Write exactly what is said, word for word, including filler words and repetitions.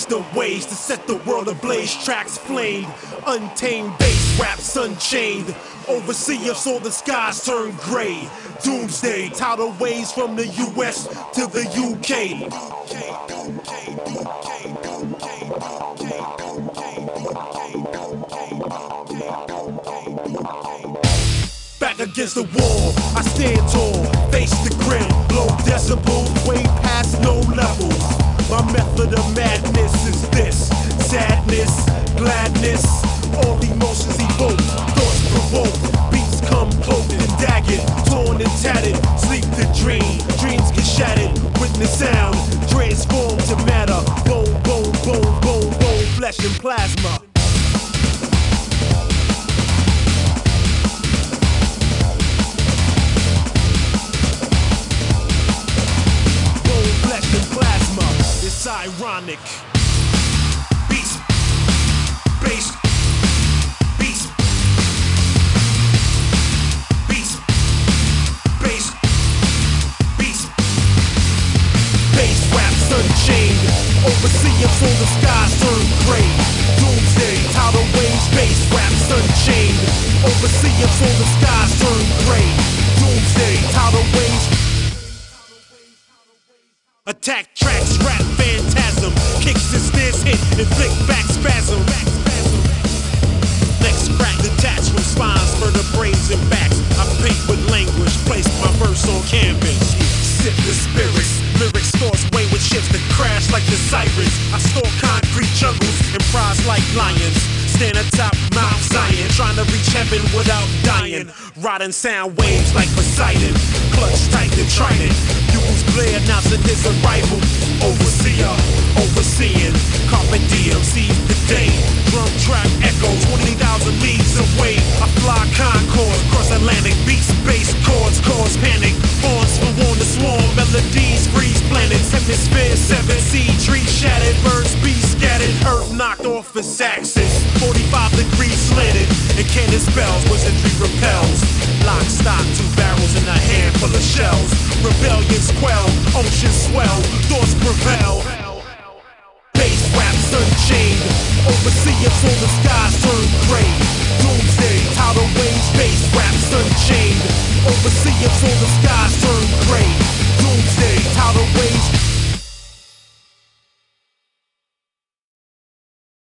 the ways to set the world ablaze. Tracks flamed, untamed bass raps unchained. Overseer saw the skies turn gray. Doomsday, tidal waves from the U S to the U K. Back against the wall, I stand tall, face the grim, low decibels, way past no levels. My method of madness is this: sadness, gladness, all emotions evoke, thoughts provoke, beats come cloaked and daggered, torn and tattered, sleep to dream, dreams get shattered, witness sound, transform to matter, bone, bone, bone, bone, bone, flesh and plasma. It's ironic. Beast, bass, beast, beast, bass, beast, bass raps unchained. Overseer so the skies turn gray. Doomsday, tidal waves, bass raps unchained. Overseer so the skies turn gray. Doomsday, tidal waves. Attack tracks, rap phantasm, kicks and snares hit, inflict back spasm. Next crack detached from spines, vertebrae and backs. I paint with language, place my verse on canvas. Sip the spirits, lyrics stores wayward ships that crash like the sirens. I store concrete jungles and prize like lions. Stand atop Mount Zion, trying to reach heaven without dying. Riding sound waves like Poseidon, clutch tight and trident. Bugles blare announcing his arrival. Overseer, overseeing, carpe diem, seize the day. Drum track echoes twenty thousand leagues away. I fly Concord, cross Atlantic, beats, bass chords, cause panic. Horns for warn the swarm, melodies freeze planets. Hemisphere seven, sea tree shattered, birds be scattered. Earth knocked off its axis, forty-five degrees slanted. And cannon spells, wizardry repels. Lock, stock, two barrels and a handful of shells. Rebellions quell, oceans swell, thoughts prevail. Bass raps unchained, overseer so the skies turn gray. Doomsday, tidal waves, bass raps unchained. Overseer so the skies turn gray. Doomsday, tidal waves.